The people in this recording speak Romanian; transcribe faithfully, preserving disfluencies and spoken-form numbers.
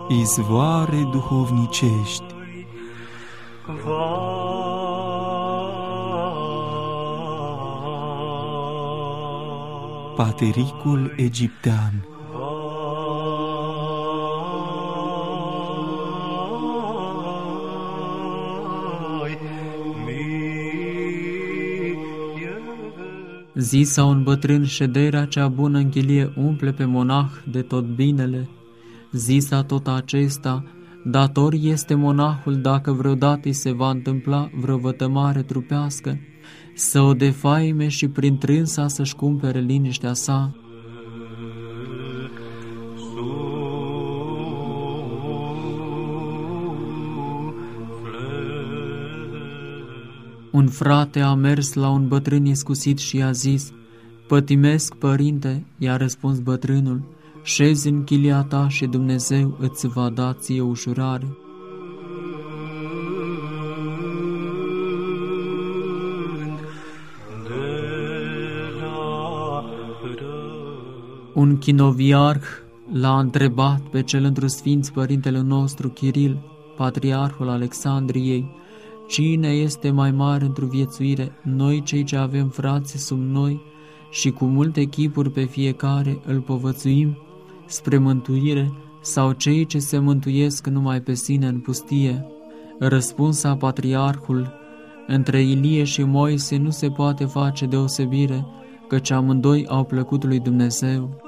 izvoare duhovnicești. Patericul egiptean. Zisa un bătrân, șederea cea bună în chilie umple pe monah de tot binele. Zisa tot acesta, dator este monahul dacă vreodată îi se va întâmpla vreo vătămare trupească, să o defaime și prin trânsa să-și cumpere liniștea sa. Un frate a mers la un bătrân iscusit și i-a zis: "Pătimesc, părinte," i-a răspuns bătrânul, "șezi în chilia ta și Dumnezeu îți va da ție ușurare." Un chinoviarh l-a întrebat pe cel întru sfinț părintele nostru Chiril, patriarhul Alexandriei, cine este mai mare într-o viețuire, noi cei ce avem frați sub noi și cu multe chipuri pe fiecare îl povățuim spre mântuire, sau cei ce se mântuiesc numai pe sine în pustie? Răspunsa patriarhul: între Ilie și Moise nu se poate face deosebire, căci amândoi au plăcut lui Dumnezeu.